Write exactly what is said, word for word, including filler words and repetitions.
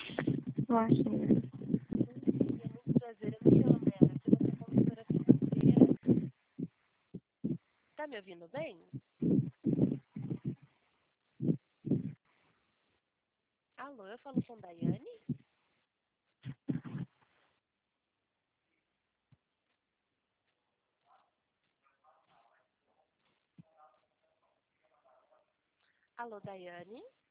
Eu acho, né? Bom dia, muito prazer. Eu me chamo Mela, sou vossa consultora financeira. Tá me ouvindo bem? Alô, eu falo com Daiane? Alô, Daiane?